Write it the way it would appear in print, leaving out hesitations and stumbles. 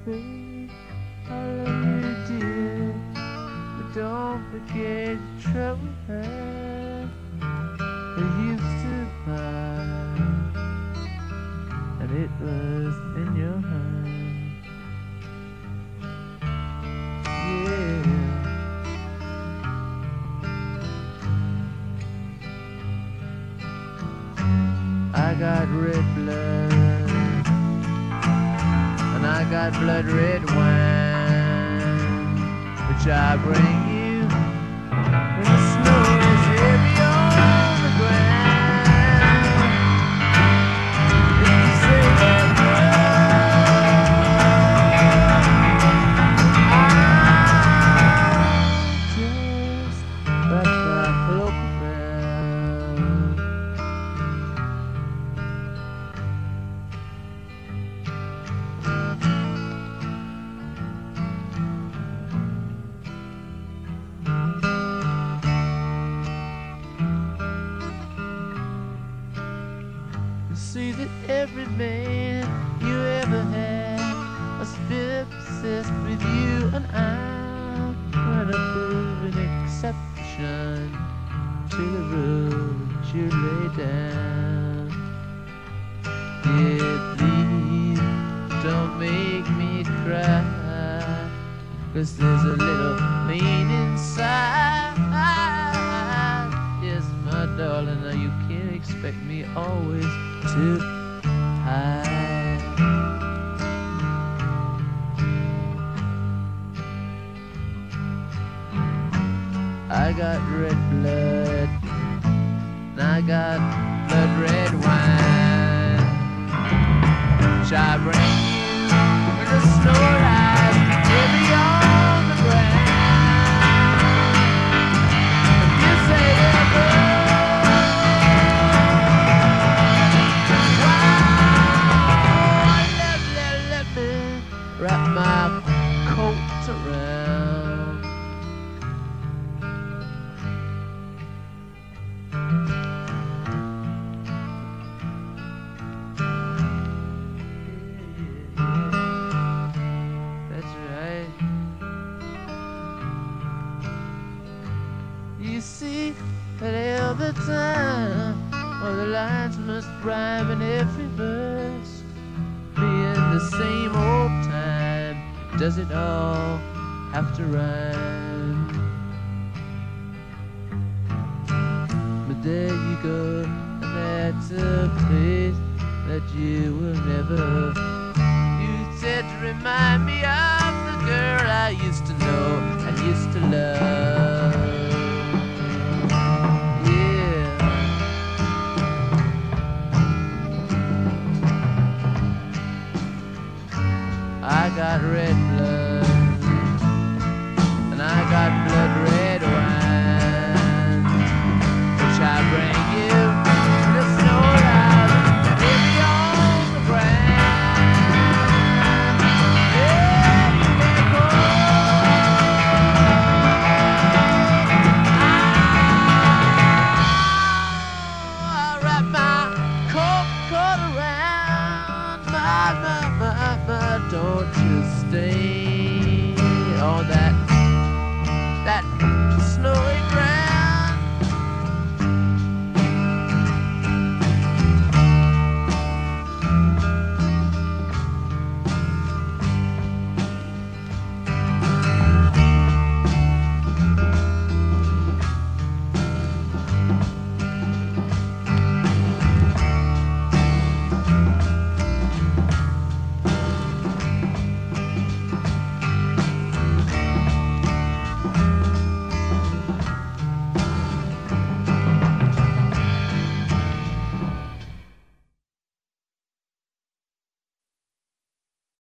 baby, I love you, dear. But don't forget your trouble hand. It used to find, and it was in your hand. Yeah. I got red blood, and I got blood red wine, which I bring you when the snow is heavy on the ground. If you say that word, I'll just wrap my cloak around. See that every man you ever had must be obsessed with you, and I'm gonna prove an exception to the rule that you lay down. Yeah, please don't make me cry, 'cause there's a little pain inside. Yes, my darling, now you can't expect me always to hide. I got red blood, and I got blood red wine, which I bring you when the snow lies heavy on the ground. If you say ever, wrap my coat around. That's right. You see that all the time, all the lines must rhyme in every verse, being the same old time. Does it all have to rhyme? But there you go, and that's a place that you will never. You said to remind me of the girl I used to know and used to love. Yeah. I got red blood, and I got blood red wine, which I bring you when the snow lies heavy on the ground. Yeah, you better I'll wrap my coat around my, don't you stay.